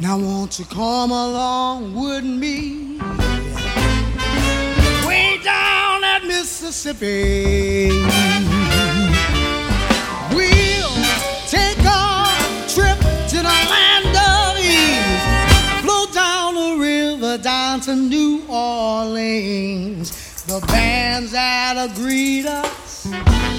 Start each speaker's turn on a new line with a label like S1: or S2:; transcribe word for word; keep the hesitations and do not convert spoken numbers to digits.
S1: Now won't you come along with me way down at Mississippi? We'll take a trip to the land of ease, flow down the river down to New Orleans. The bands that'll greet us